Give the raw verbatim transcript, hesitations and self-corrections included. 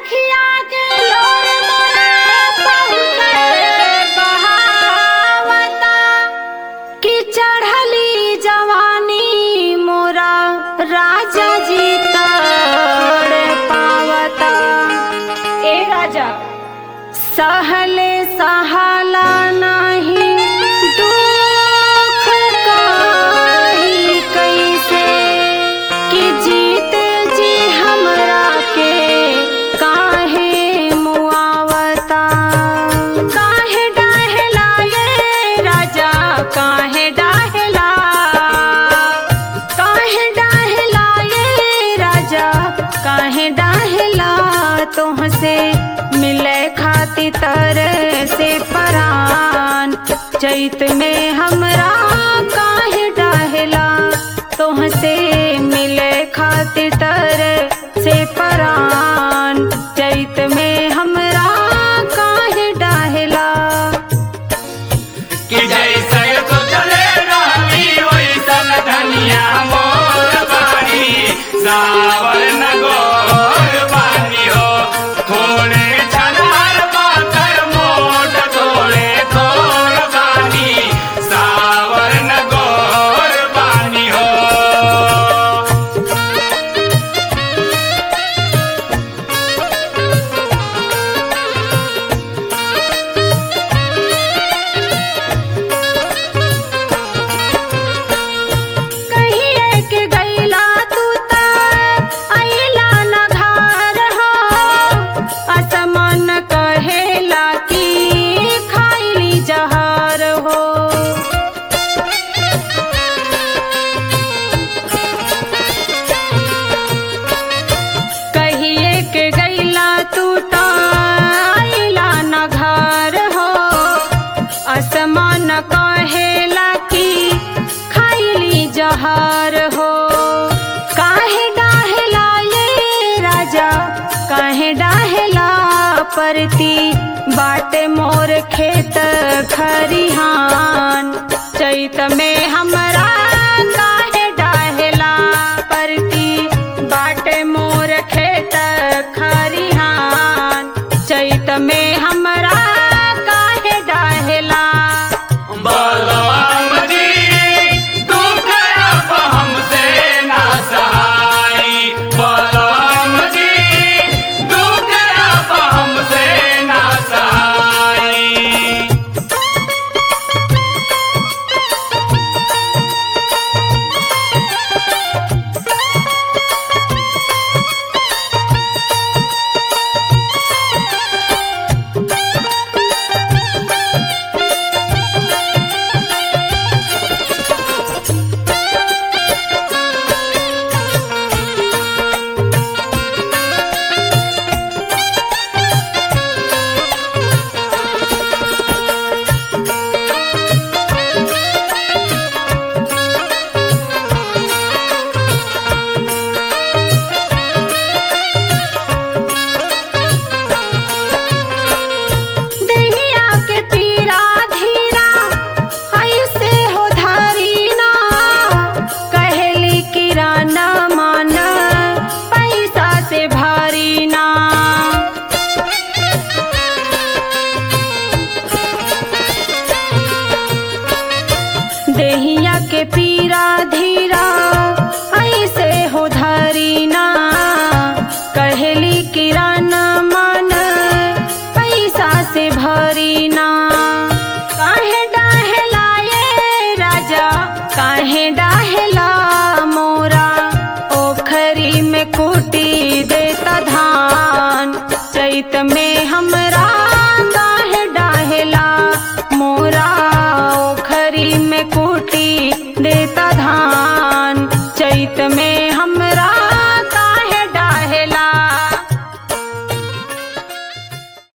अखिया के लोर मोरे बहुते बहावता कि चढ़ली जवानी मोरा राजा जी तड़ पावता। ए राजा सहले सहाला नहीं दुख कही कैसे कि जीते जी हमरा के काहे मुआवता। काहे डाहला ये राजा काहे डाहला काहे डाहला ये राजा काहे डाहला तुमसे मिले खाती तर से परान चैत में हमरा काहे डाहला तुमसे मिले खाती तर से परान चैत में हमरा काहे डाहला। कि जैसे तो चले रानी वैसन धनिया मोर बानी सावर न गोर बानी हो थोड़े छनार पाकर मोट थोड़े थोर बानी सावर न गोर बानी हो। कहिए के गैला तू ता अइला न घर हो असमान कहेला कि खाइली जहर हो। कहिए के गैला तू ता अइला न घर हो असमान कहेला कि खाइली जहर हो। काहे डाहला ये राजा काहे डाहला परती बाटे मोर खेत खरिहान चैत में हमरा काहे डाहला परती बाटे मोर खेत खरिहान चैत में हमरा काहे डाहला। बलराम जी दुख अब हमसे ना सहाई बलराम जी दुख अब हमसे ना सहाई। दहिया के पीरा धीरा ऐसे हो धारी ना कहली किराना मान पैसा से भारी ना। दहिया के पीरा धीरा ऐसे हो धारी ना कहली किराना मान पैसा से भरी ना। काहे डाहला ये राजा काहे डाहला मोरा ओखरी में कुटी देता धान चैत में